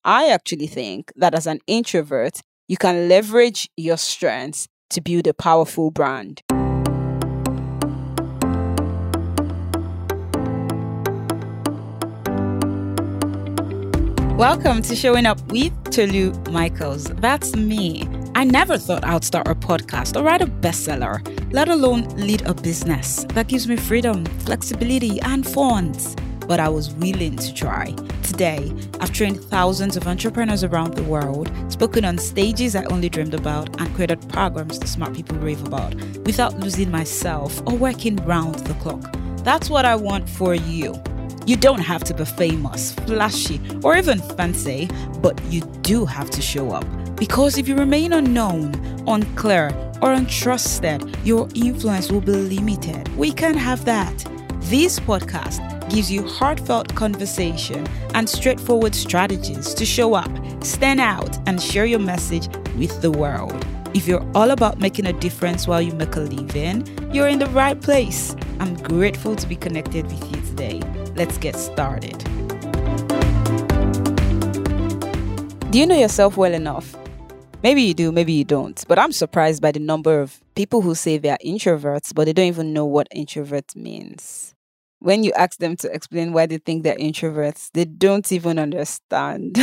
I actually think that as an introvert, you can leverage your strengths to build a powerful brand. Welcome to Showing Up with Tolu Michaels. That's me. I never thought I'd start a podcast or write a bestseller, let alone lead a business that gives me freedom, flexibility, and funds. But I was willing to try. Today, I've trained thousands of entrepreneurs around the world, spoken on stages I only dreamed about, and created programs that smart people rave about without losing myself or working round the clock. That's what I want for you. You don't have to be famous, flashy, or even fancy, but you do have to show up. Because if you remain unknown, unclear, or untrusted, your influence will be limited. We can't have that. This podcast gives you heartfelt conversation and straightforward strategies to show up, stand out, and share your message with the world. If you're all about making a difference while you make a living, you're in the right place. I'm grateful to be connected with you today. Let's get started. Do you know yourself well enough? Maybe you do, maybe you don't. But I'm surprised by the number of people who say they're introverts, but they don't even know what introvert means. When you ask them to explain why they think they're introverts, they don't even understand.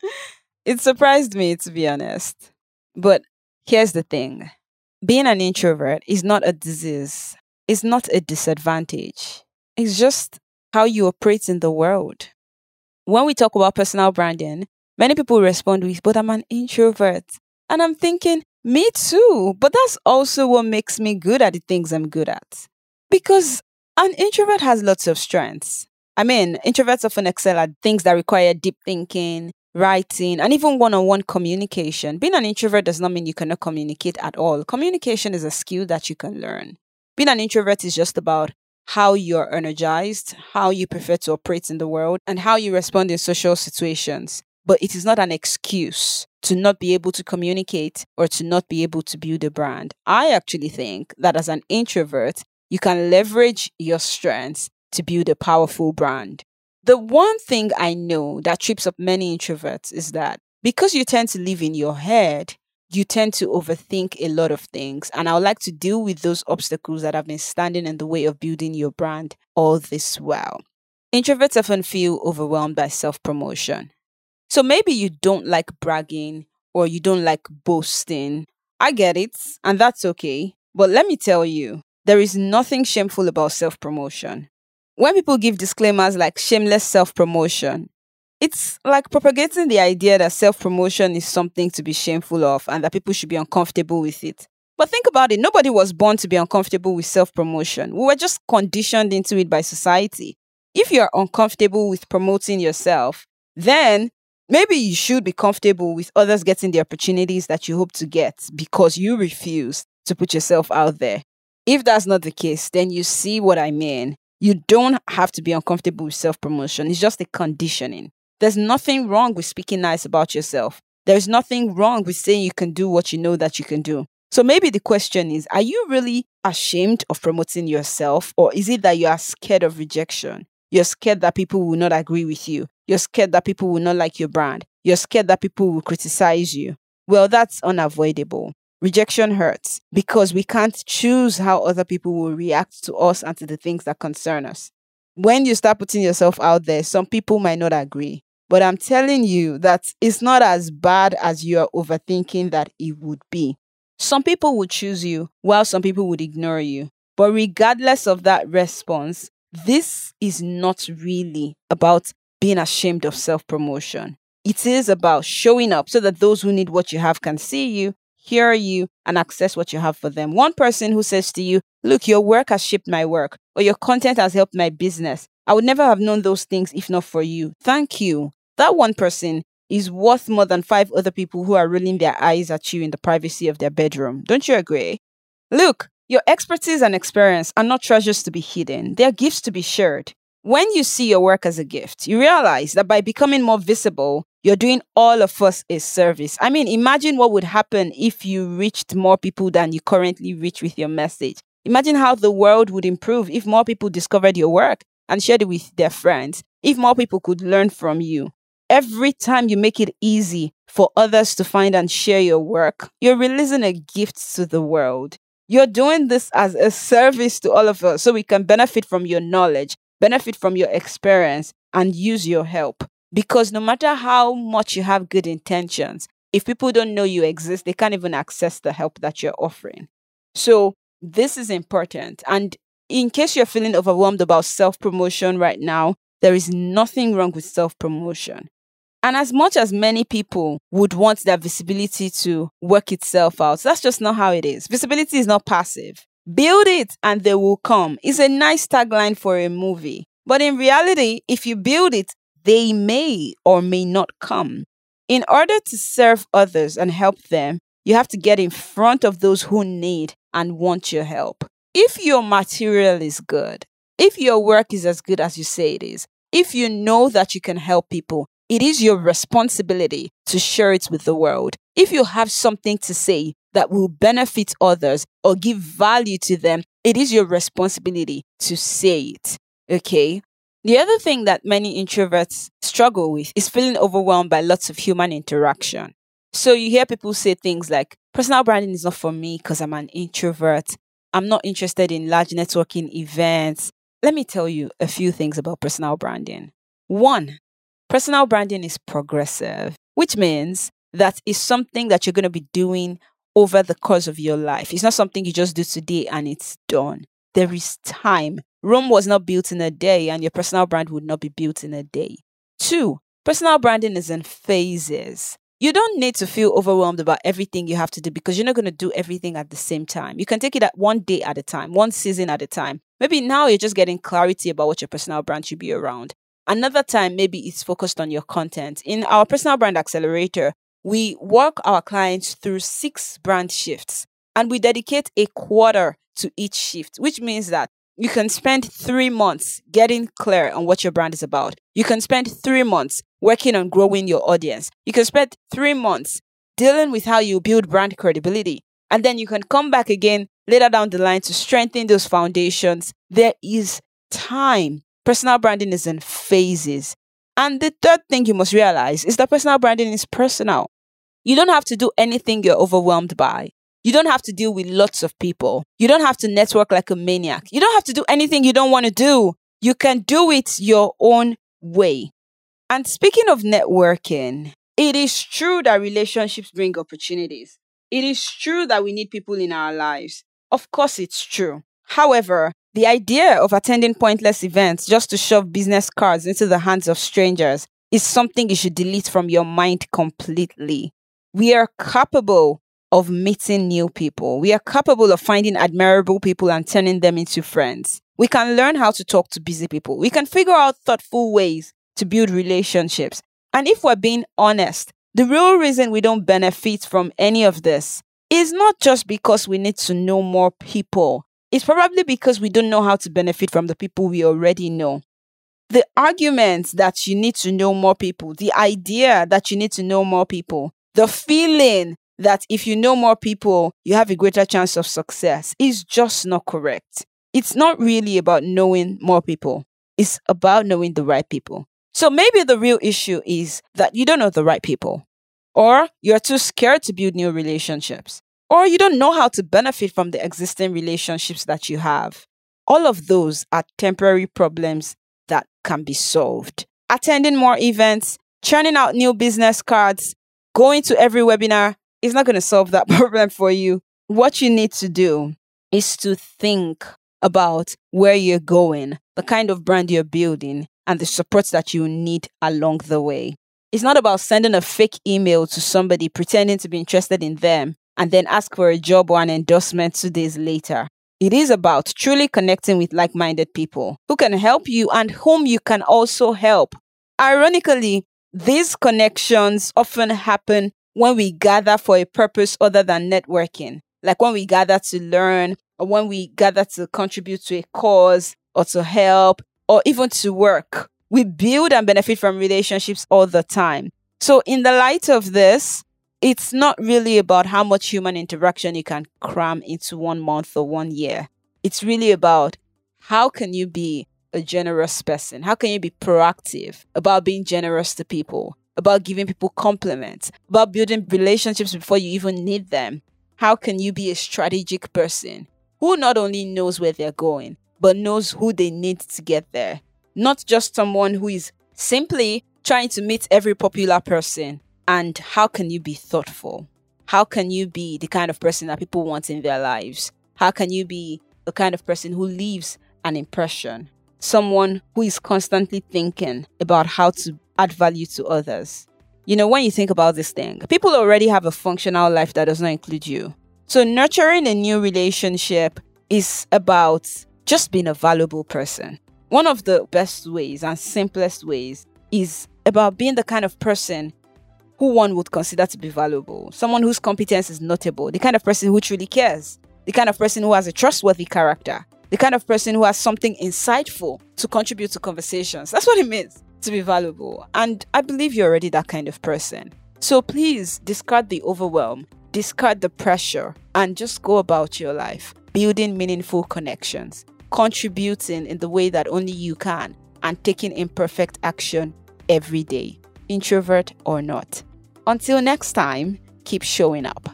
It surprised me, to be honest. But here's the thing. Being an introvert is not a disease. It's not a disadvantage. It's just how you operate in the world. When we talk about personal branding, many people respond with, but I'm an introvert. And I'm thinking, me too. But that's also what makes me good at the things I'm good at. Because an introvert has lots of strengths. I mean, introverts often excel at things that require deep thinking, writing, and even one-on-one communication. Being an introvert does not mean you cannot communicate at all. Communication is a skill that you can learn. Being an introvert is just about how you're energized, how you prefer to operate in the world, and how you respond in social situations. But it is not an excuse to not be able to communicate or to not be able to build a brand. I actually think that as an introvert, you can leverage your strengths to build a powerful brand. The one thing I know that trips up many introverts is that because you tend to live in your head, you tend to overthink a lot of things. And I would like to deal with those obstacles that have been standing in the way of building your brand all this while. Introverts often feel overwhelmed by self-promotion. So maybe you don't like bragging or you don't like boasting. I get it, and that's okay. But let me tell you, there is nothing shameful about self-promotion. When people give disclaimers like shameless self-promotion, it's like propagating the idea that self-promotion is something to be shameful of and that people should be uncomfortable with it. But think about it, nobody was born to be uncomfortable with self-promotion. We were just conditioned into it by society. If you're uncomfortable with promoting yourself, then maybe you should be comfortable with others getting the opportunities that you hope to get because you refuse to put yourself out there. If that's not the case, then you see what I mean. You don't have to be uncomfortable with self-promotion. It's just a conditioning. There's nothing wrong with speaking nice about yourself. There's nothing wrong with saying you can do what you know that you can do. So maybe the question is, are you really ashamed of promoting yourself? Or is it that you are scared of rejection? You're scared that people will not agree with you. You're scared that people will not like your brand. You're scared that people will criticize you. Well, that's unavoidable. Rejection hurts because we can't choose how other people will react to us and to the things that concern us. When you start putting yourself out there, some people might not agree. But I'm telling you that it's not as bad as you're overthinking that it would be. Some people would choose you while some people would ignore you. But regardless of that response, this is not really about being ashamed of self-promotion. It is about showing up so that those who need what you have can see you, hear you, and access what you have for them. One person who says to you, look, your work has shaped my work, or your content has helped my business. I would never have known those things if not for you. Thank you. That one person is worth more than 5 other people who are rolling their eyes at you in the privacy of their bedroom. Don't you agree? Look, your expertise and experience are not treasures to be hidden. They are gifts to be shared. When you see your work as a gift, you realize that by becoming more visible, you're doing all of us a service. I mean, imagine what would happen if you reached more people than you currently reach with your message. Imagine how the world would improve if more people discovered your work and shared it with their friends, if more people could learn from you. Every time you make it easy for others to find and share your work, you're releasing a gift to the world. You're doing this as a service to all of us so we can benefit from your knowledge, benefit from your experience, and use your help. Because no matter how much you have good intentions, if people don't know you exist, they can't even access the help that you're offering. So this is important. And in case you're feeling overwhelmed about self-promotion right now, there is nothing wrong with self-promotion. And as much as many people would want their visibility to work itself out, that's just not how it is. Visibility is not passive. Build it and they will come. It's a nice tagline for a movie. But in reality, if you build it, they may or may not come. In order to serve others and help them, you have to get in front of those who need and want your help. If your material is good, if your work is as good as you say it is, if you know that you can help people, it is your responsibility to share it with the world. If you have something to say that will benefit others or give value to them, it is your responsibility to say it. Okay? The other thing that many introverts struggle with is feeling overwhelmed by lots of human interaction. So you hear people say things like, personal branding is not for me because I'm an introvert. I'm not interested in large networking events. Let me tell you a few things about personal branding. One, personal branding is progressive, which means that it's something that you're going to be doing over the course of your life. It's not something you just do today and it's done. There is time. Rome was not built in a day, and your personal brand would not be built in a day. Two, personal branding is in phases. You don't need to feel overwhelmed about everything you have to do because you're not going to do everything at the same time. You can take it at one day at a time, one season at a time. Maybe now you're just getting clarity about what your personal brand should be around. Another time, maybe it's focused on your content. In our Personal Brand Accelerator, we walk our clients through 6 brand shifts and we dedicate a quarter to each shift, which means that you can spend 3 months getting clear on what your brand is about. You can spend 3 months working on growing your audience. You can spend 3 months dealing with how you build brand credibility. And then you can come back again later down the line to strengthen those foundations. There is time. Personal branding is in phases. And the third thing you must realize is that personal branding is personal. You don't have to do anything you're overwhelmed by. You don't have to deal with lots of people. You don't have to network like a maniac. You don't have to do anything you don't want to do. You can do it your own way. And speaking of networking, it is true that relationships bring opportunities. It is true that we need people in our lives. Of course, it's true. However, the idea of attending pointless events just to shove business cards into the hands of strangers is something you should delete from your mind completely. We are capable of meeting new people. We are capable of finding admirable people and turning them into friends. We can learn how to talk to busy people. We can figure out thoughtful ways to build relationships. And if we're being honest, the real reason we don't benefit from any of this is not just because we need to know more people. It's probably because we don't know how to benefit from the people we already know. The argument that you need to know more people, the idea that you need to know more people, the feeling that if you know more people, you have a greater chance of success is just not correct. It's not really about knowing more people. It's about knowing the right people. So maybe the real issue is that you don't know the right people, or you're too scared to build new relationships, or you don't know how to benefit from the existing relationships that you have. All of those are temporary problems that can be solved. Attending more events, churning out new business cards, going to every webinar is not going to solve that problem for you. What you need to do is to think about where you're going, the kind of brand you're building, and the support that you need along the way. It's not about sending a fake email to somebody pretending to be interested in them and then ask for a job or an endorsement 2 days later. It is about truly connecting with like-minded people who can help you and whom you can also help. Ironically, these connections often happen when we gather for a purpose other than networking, like when we gather to learn or when we gather to contribute to a cause or to help or even to work. We build and benefit from relationships all the time. So in the light of this, it's not really about how much human interaction you can cram into 1 month or 1 year. It's really about how can you be a generous person? How can you be proactive about being generous to people, about giving people compliments, about building relationships before you even need them? How can you be a strategic person who not only knows where they're going, but knows who they need to get there? Not just someone who is simply trying to meet every popular person. And how can you be thoughtful? How can you be the kind of person that people want in their lives? How can you be the kind of person who leaves an impression? Someone who is constantly thinking about how to add value to others. When you think about this thing, people already have a functional life that does not include you. So nurturing a new relationship is about just being a valuable person. One of the best ways and simplest ways is about being the kind of person who one would consider to be valuable. Someone whose competence is notable. The kind of person who truly cares. The kind of person who has a trustworthy character. The kind of person who has something insightful to contribute to conversations. That's what it means to be valuable. And I believe you're already that kind of person. So please discard the overwhelm, discard the pressure, and just go about your life, building meaningful connections, contributing in the way that only you can, and taking imperfect action every day, introvert or not. Until next time, keep showing up.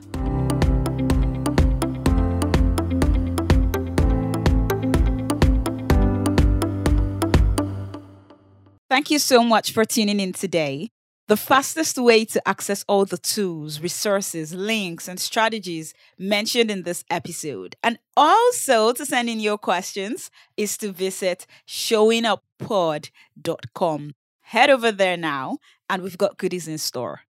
Thank you so much for tuning in today. The fastest way to access all the tools, resources, links, and strategies mentioned in this episode, and also to send in your questions, is to visit showinguppod.com. Head over there now, and we've got goodies in store.